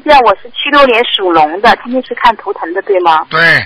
这样，我是76年属龙的，今天是看图腾的，对吗？ 对。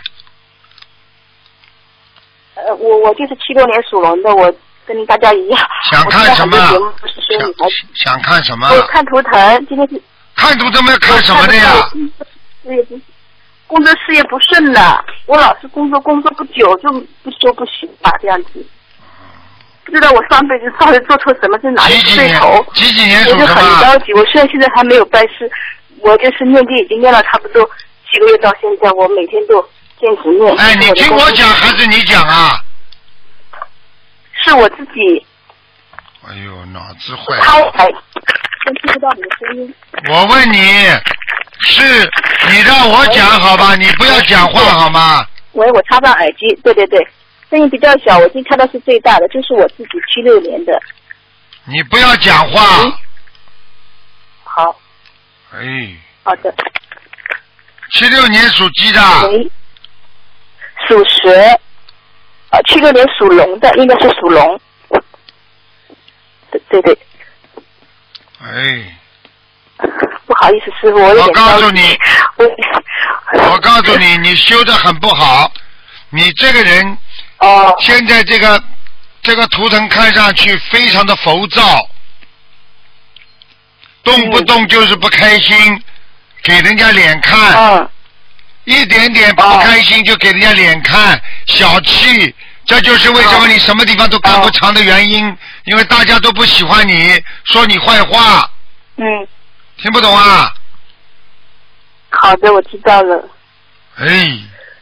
我就是76年属龙的，我跟大家一样。 想看什么？想看什么？ 我看图腾，今天是。 看图腾要看什么的呀？ 工作事业不顺的，我老是工作不久就不休不行吧，这样子。不知道我上辈子到底做错什么，是哪里对头？ 几几年属什么？ 我就很着急。我虽然现在还没有拜师，我就是念经已经念了差不多7个月到现在，我每天都坚持念。 哎，你听我讲还是你讲啊？ 是我自己。 哎呦，脑子坏。 听不到你的声音。 我问你，是你让我讲好吧？你不要讲话好吗？ 喂，我插上耳机。对对对。声音比较小，我已经看到是最大的，就是我自己76年的。 你不要讲话。 好。 哎。 好的。 76年属鸡的。 喂。属蛇。76年属龙的，应该是属龙。对对。 哎。 不好意思，师傅，我有点告诉你，我告诉你，你修得很不好，你这个人。现在这个图腾看上去非常的浮躁，动不动就是不开心，给人家脸看，一点点不开心就给人家脸看，小气，这就是为什么你什么地方都干不长的原因，因为大家都不喜欢你，说你坏话。听不懂啊？ 好的，我知道了。 哎。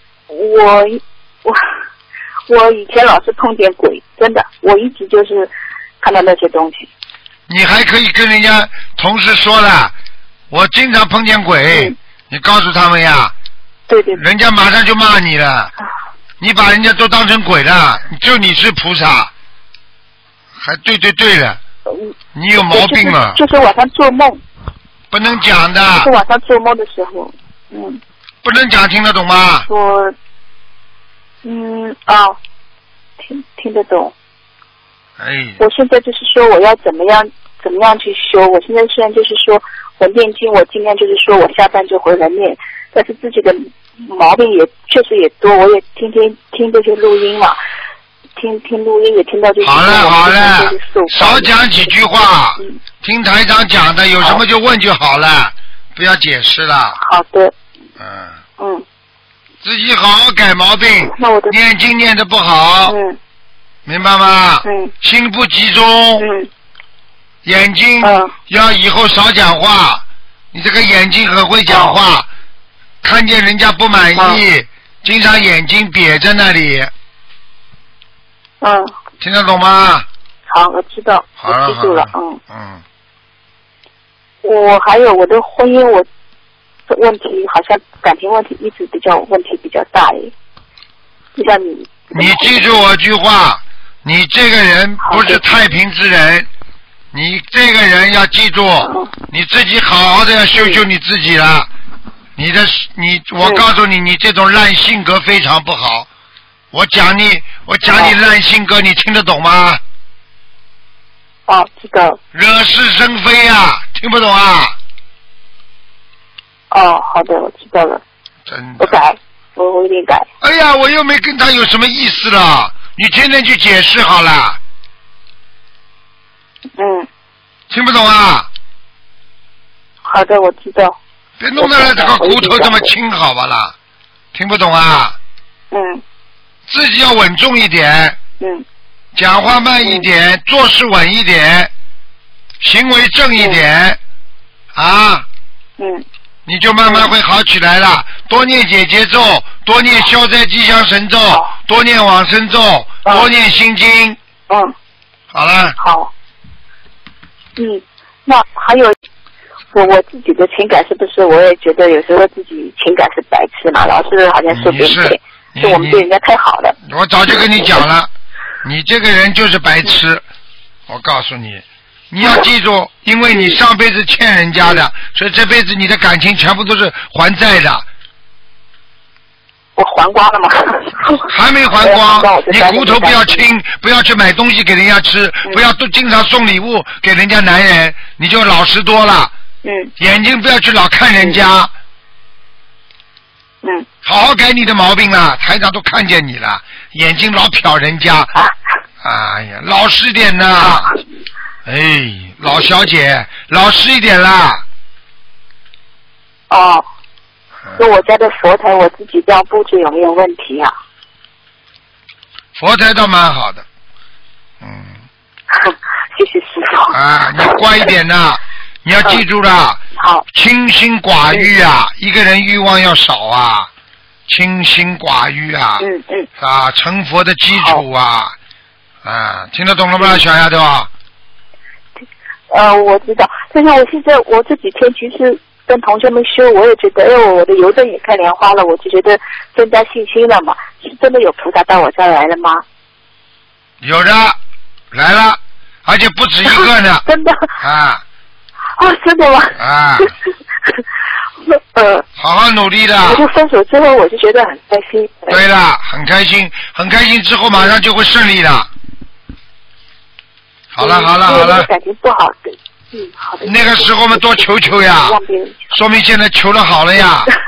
我以前老是碰见鬼，真的，我一直就是看到那些东西。 你还可以跟人家同事说了，我经常碰见鬼，你告诉他们呀。 对对。 人家马上就骂你了，你把人家都当成鬼了，就你是菩萨，还对了，你有毛病了。 就是晚上做梦。 不能讲的。 就是晚上做梦的时候， 不能讲，听得懂吗？ 听得懂。 哎。 我现在就是说我要怎么样去修。我现在虽然就是说我念经，我尽量就是说我下班就回来念，但是自己的毛病也确实也多，我也天天听这些录音嘛，听录音也听到就是。 好了，少讲几句话，听台长讲的，有什么就问就好了，不要解释了。 好的。 自己好好改毛病，念经念得不好，明白吗？心不集中，眼睛要以后少讲话，你这个眼睛很会讲话，看见人家不满意，经常眼睛瘪在那里。听得懂吗？ 好，我知道， 好了， 我记住了。我还有我的婚姻，我问题好像感情问题一直问题比较大耶，就像你。你记住我句话，你这个人不是太平之人，你这个人要记住，你自己好好的要修修你自己了。我告诉你，你这种烂性格非常不好。我讲你烂性格，你听得懂吗？ 知道。 惹是生非啊，听不懂啊？ 好的，我知道了。 真的。 我改，我一定改。 哎呀，我又没跟他有什么意思了，你天天去解释好了。听不懂啊？ 好的，我知道。 别弄得这个骨头这么轻，好吧啦？听不懂啊？自己要稳重一点。讲话慢一点，做事稳一点，行为正一点。你就慢慢会好起来了。多念解结咒，多念消灾吉祥神咒，多念往生咒，多念心经。好了。 好。那还有我自己的情感是不是？我也觉得有时候自己情感是白痴嘛，老是好像说别人是我们对人家太好了。 我早就跟你讲了，你这个人就是白痴。我告诉你。你要记住，因为你上辈子欠人家的，所以这辈子你的感情全部都是还债的。 我还光了吗？ 还没还光，你骨头不要轻，不要去买东西给人家吃，不要都经常送礼物给人家男人，你就老实多了。 眼睛不要去老看人家。好好改你的毛病了，台长都看见你了，眼睛老瞟人家。哎呀，老实点呐！哎，老小姐，老实一点啦。 哦，那我家的佛台我自己这样布置有没有问题啊？ 佛台倒蛮好的。 谢谢师傅。 啊，你乖一点呐，你要记住了。 好。 清心寡欲啊，一个人欲望要少啊，清心寡欲啊。啊，成佛的基础啊。啊，听得懂了吗，小丫头？ 我知道，但是我现在我这几天其实跟同学们修，我也觉得，我的油灯也开莲花了，我就觉得增加信心了嘛。是真的有菩萨到我这儿来了吗？ 有的，来了，而且不止一个呢。 真的。 啊。 真的吗？ 啊。好好努力的。 我就分手之后，我就觉得很开心。 对了，很开心，很开心之后马上就会顺利的。好了。 感情不好的。好的。 那个时候嘛，多求求呀，说明现在求的好了呀。